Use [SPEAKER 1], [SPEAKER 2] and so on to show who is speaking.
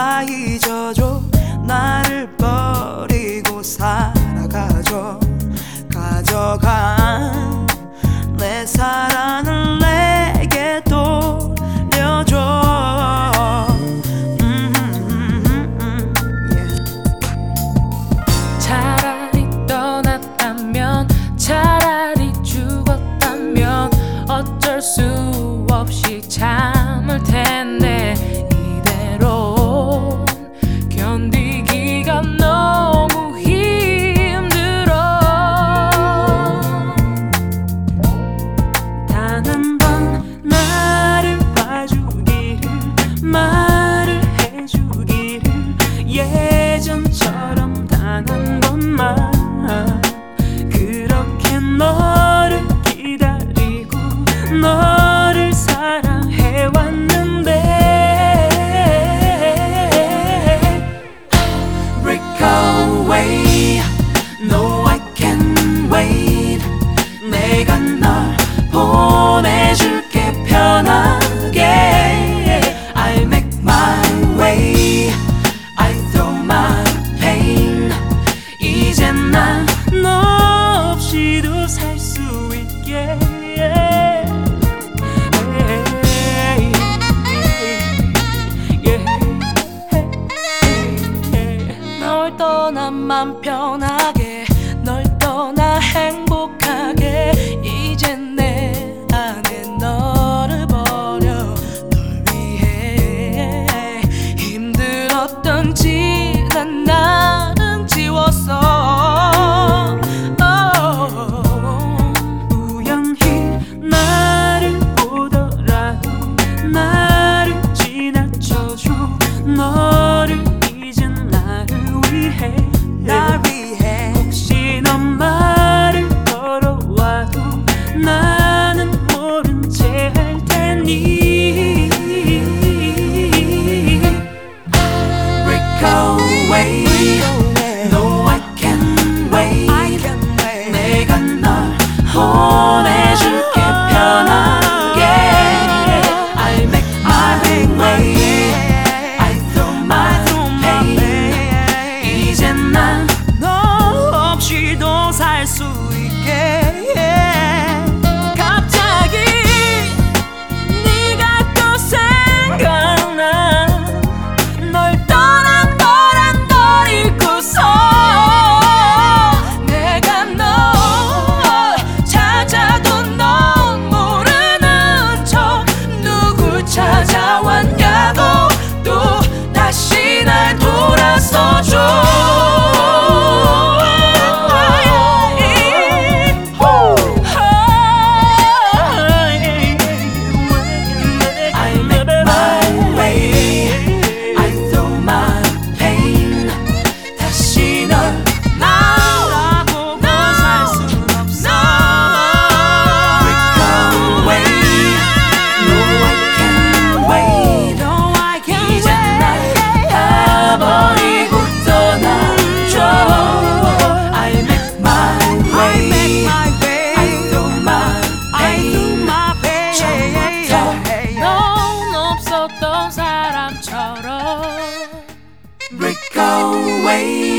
[SPEAKER 1] 다 잊어줘. 나를 버리고 살아가줘. 가져간 내 사랑을 내게 돌려줘.
[SPEAKER 2] 차라리 떠났다면, 차라리 죽었다면 어쩔 수 없이 참을 텐데 이대로 견디기가 너무 힘들어.
[SPEAKER 1] 단 한 번 나를 봐주기를, 말을 해주기를, 예전처럼 단 한 번만. 그렇게 너를 기다리고 너를 사랑해왔는데. Break away, no I can't wait. 내가 널 보내줄게 편하게. I make my way, I throw my pain. 이젠 난 너 없이도 살 수 있게. 널 떠난 맘 편하게, 널 떠나 행복하게. 이젠 내 안에 너를 버려 널 위해. 힘들었던 지난 날은 지웠어. 우연히 나를 보더라도 나를 지나쳐줘. 너를 잊은 나를 위해, 날 위해. 혹시 넌 말을 걸어와도 나는 모른 채 할 테니. Break away, no I can't wait. 내가 널 보내줄게 편하게. I make my way, I throw my pain. 이젠 난 너 없이도 살 수 있게. 갑자기 네가 또 생각나. 널 떠난 너란 걸 잊고서 내가 널 찾아도 넌 모르는 척. 누굴 찾아왔냐고 또 다시 날 돌아서줘. I make my way, I throw my pain. 다시 널 나라고 살 순 없어. Break away, no I can't wait. 이젠 날 다 버리고 떠나줘. I make my way, I throw my pain. 처음부터
[SPEAKER 2] 넌 없었던 사람처럼.
[SPEAKER 1] Break away.